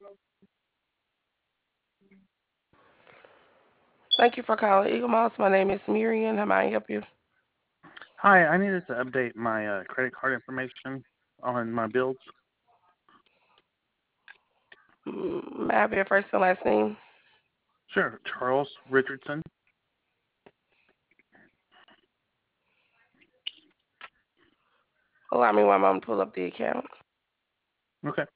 Thank you for calling Eagle Moss. My name is Miriam. How may I help you? Hi, I needed to update my credit card information on my bills. May I have your first and last name? Sure, Charles Richardson. Allow me one moment to pull up the account. Okay.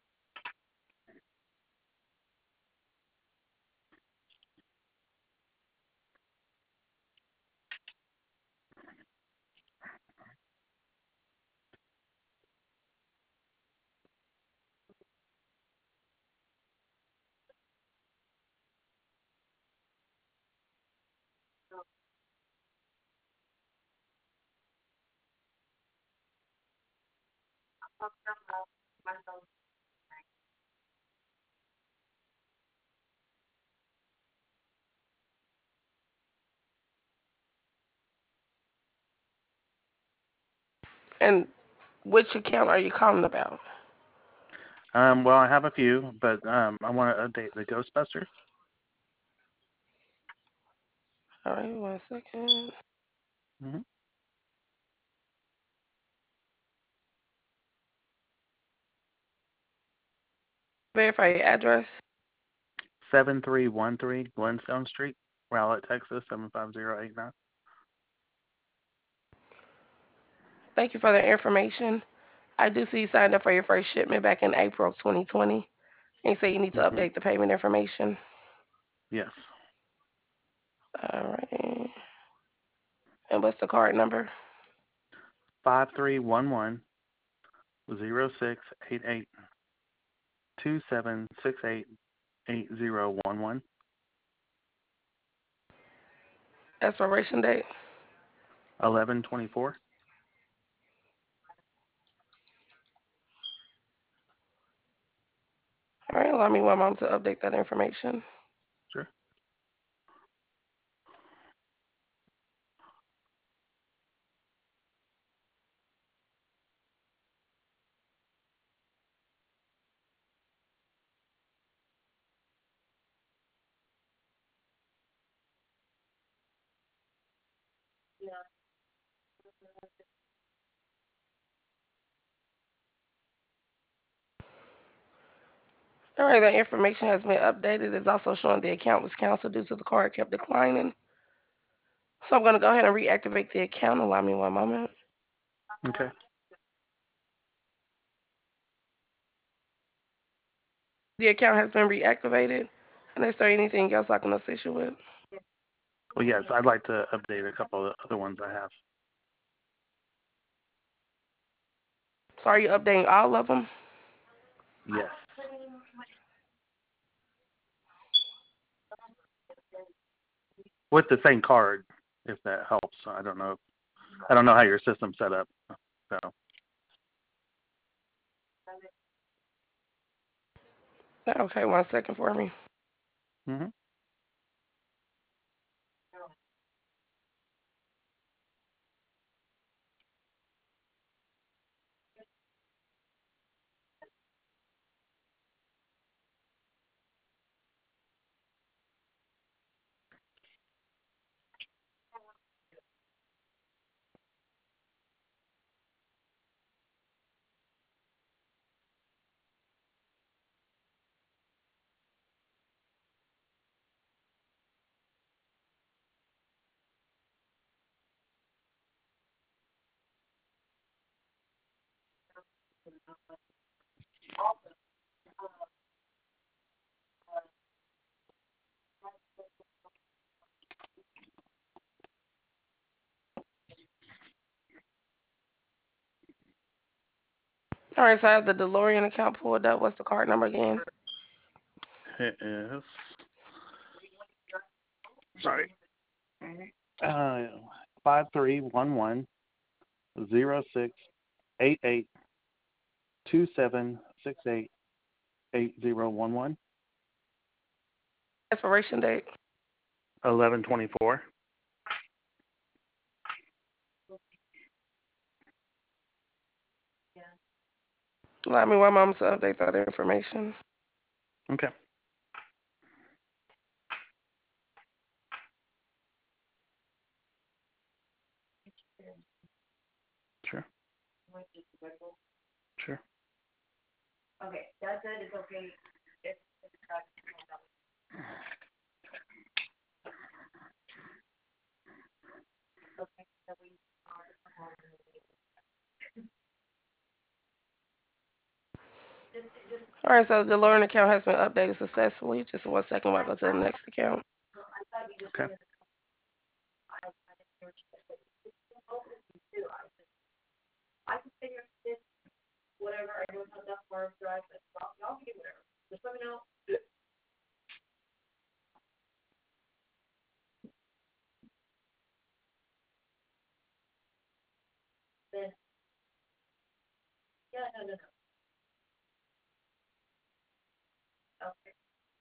And which account are you calling about? Well, I have a few, but I want to update the Ghostbusters. All right, 1 second. Mm-hmm. Verify your address. 7313 Glenstone Street, Rowlett, Texas 75089. Thank you for the information. I do see you signed up for your first shipment back in April of 2020. And you say you need to Mm-hmm. update the payment information. Yes. All right. And what's the card number? 5311-0688-2768-8011. Expiration date. 1124. All right, allow me one moment to update that information. Sure. All right, that information has been updated. It's also showing the account was canceled due to the card kept declining. So I'm going to go ahead and reactivate the account. Allow me one moment. Okay. The account has been reactivated. And is there anything else I can assist you with? Well, yes, I'd like to update a couple of the other ones I have. So are you updating all of them? Yes. With the same card, if that helps. I don't know. I don't know how your system's set up. So. Okay, 1 second for me. Mm-hmm. All right, so I have the DeLorean account pulled up. What's the card number again? It is. Sorry. Uh, 5311-0688-2768-8011. Expiration date. 1124. Allow me one moment to update that information. Okay. Sure. Sure. Okay, that said, it's okay if it's not. Okay, so we are. Just, All right, so the Lauren account has been updated successfully. Just 1 second while I go to the next account. I thought you just Okay. needed. I didn't hear what you said. Too. I can figure this, whatever, I don't have enough hard drive, but y'all can do whatever. Just let me know. Then, yeah, no. Okay.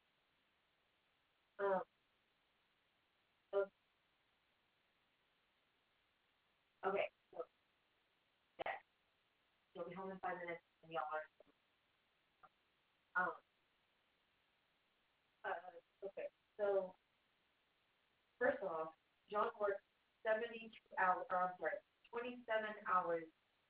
Um, so, okay, so, yeah, you'll be home in 5 minutes, and y'all are, um, okay, so, first off, John worked 72 hours, or I'm sorry, 27 hours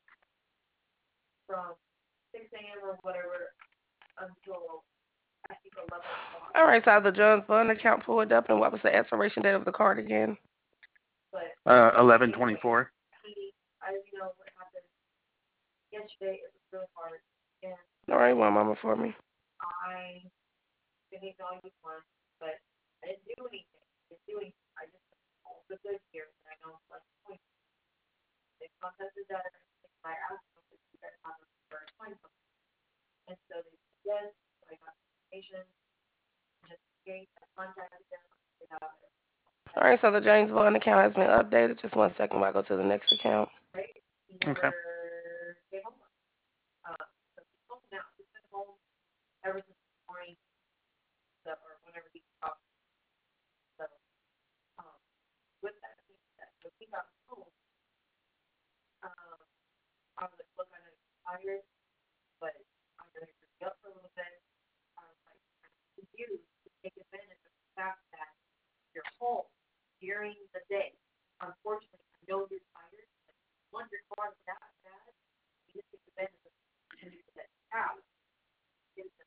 from 6 a.m. or whatever until I think 11 o'clock. All right, so the John's Bond account pulled up, and what was the expiration date of the card again? But 11/24. you know what happened yesterday. It was really hard, and All right, one moment for me. I didn't know you once, but I didn't do anything. I just all the good here, and I know like they contacted that, and I asked them if you guys have them for a time, and so they said yes. So I got information. Just in case I contacted them, they got it. All right, so the James Bond account has been updated. Just 1 second while I go to the next account. Right? He Okay. never came home. So he's home now. He's been home ever since this morning, so, or whenever he talked. So, um, with that being said, when he got home, um, I was like, look, I know you're tired, but I'm going to be up for a little bit. I was like, to you to take advantage of the fact that you're home during the day. Unfortunately, I know you're tired, but once your car is that bad, you just take advantage of the opportunity that you have. Get it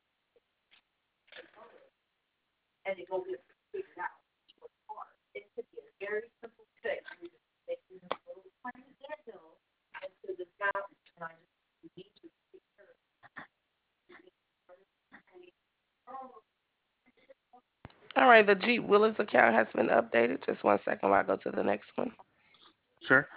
and it will get figured out. It's hard. It could be a very simple fix. You just make this little tiny handle into the gap, and I just need to take care of All right, the Jeep Willis account has been updated. Just 1 second while I go to the next one. Sure.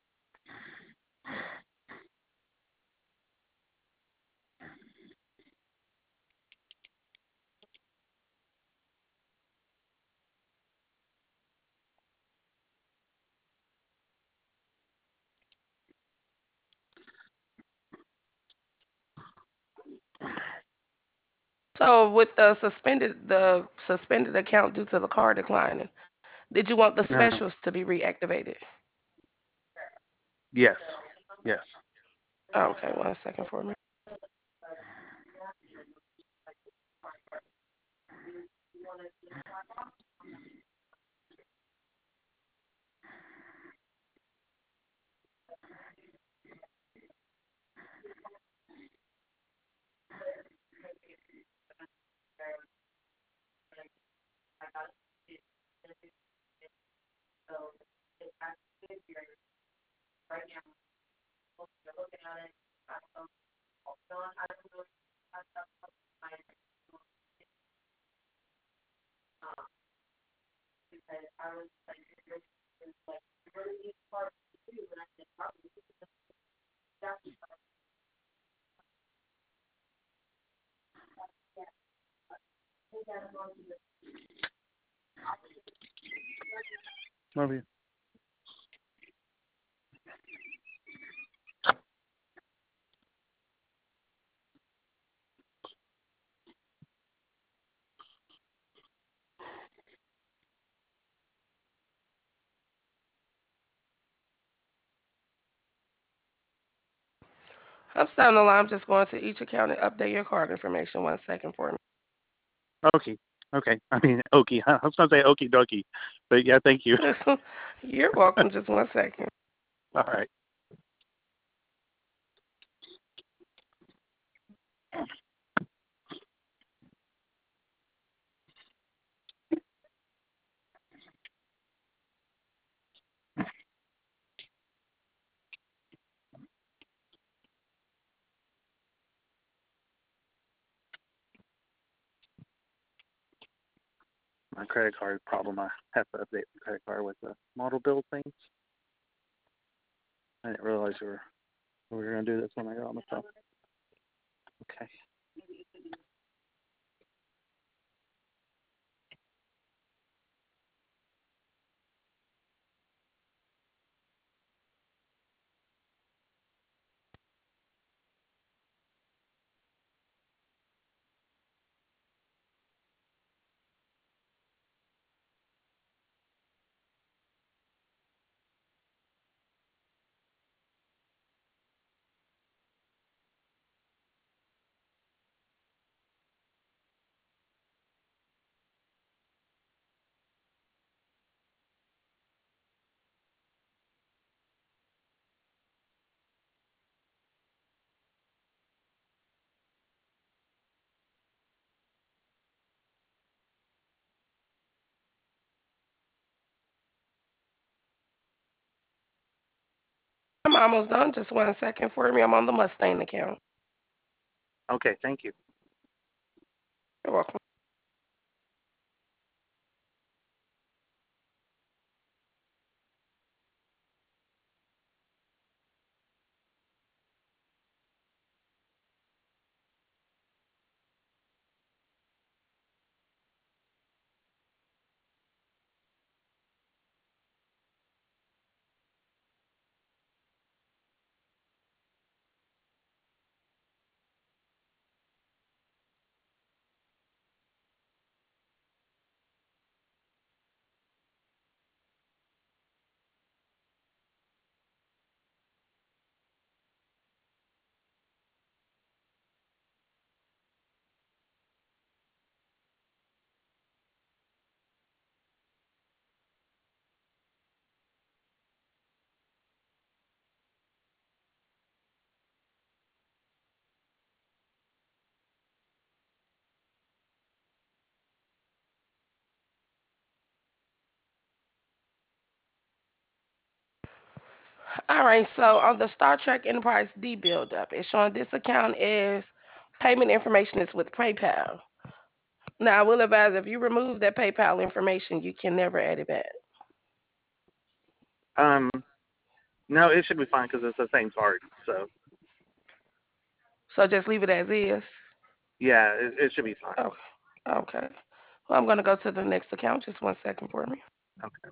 So with the suspended account due to the card declining, did you want the Uh, specials to be reactivated? yes. Yes. Okay, 1 second for me. right now. You're looking at it. I don't know. John, I don't know. I don't know. Because I was like, what are these parts to do? And I said, probably that's Love you. I'm starting the line. I'm just going to each account and update your card information. 1 second for me. Okay. Okay. I mean, okie. I was gonna say okie dokie, but yeah, thank you. You're welcome. Just 1 second. All right. My credit card problem. I have to update the credit card with the model bill things. I didn't realize we were gonna do this when I got on the phone. Okay. I'm almost done. Just 1 second for me. I'm on the Mustang account. Okay. Thank you. You're welcome. All right. So on the Star Trek Enterprise D build up, it's showing this account is payment information is with PayPal. Now, I will advise if you remove that PayPal information, you can never add it back. Um. No, it should be fine because it's the same card. So So just leave it as is. yeah, it should be fine. Okay. Okay. Well, I'm going to go to the next account. Just 1 second for me. Okay.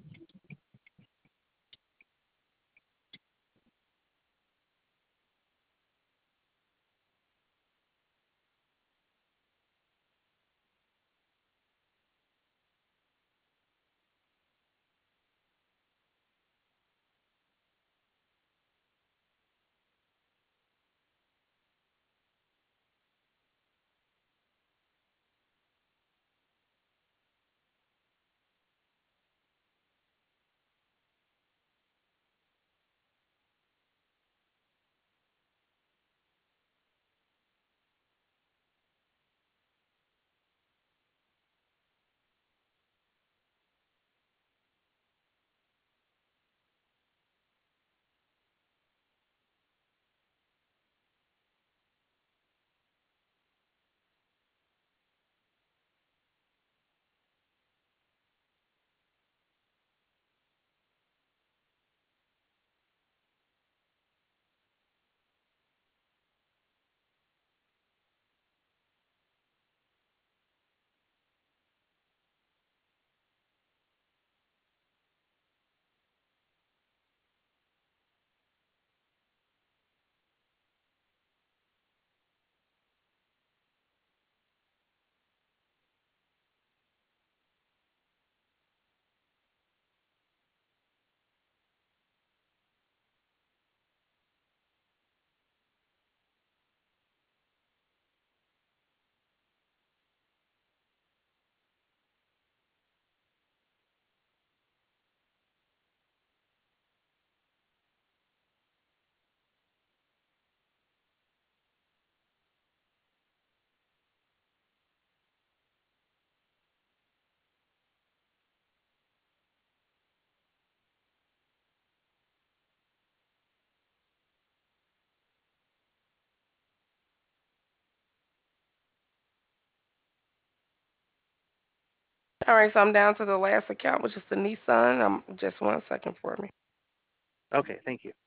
All right, so I'm down to the last account, which is the Nissan. Just 1 second for me. Okay, thank you.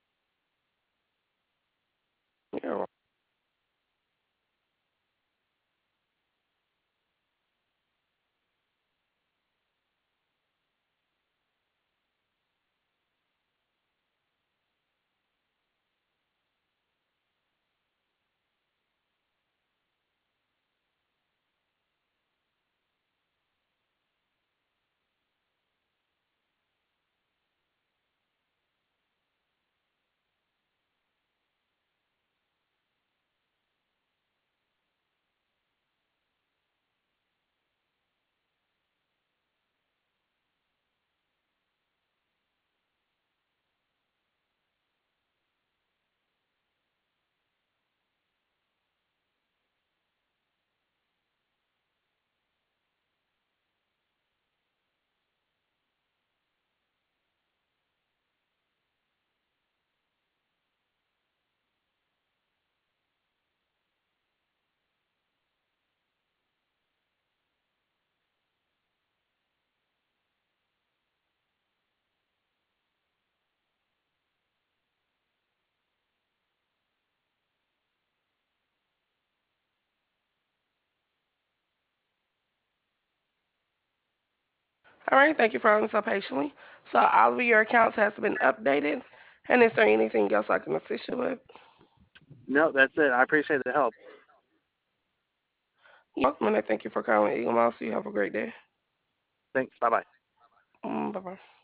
You're all right. Thank you for holding so patiently. So all of your accounts has been updated. And is there anything else I can assist you with? No, that's it. I appreciate the help. You're welcome, and I thank you for calling Eagle Mouse. You have a great day. Thanks. Bye bye. Bye bye.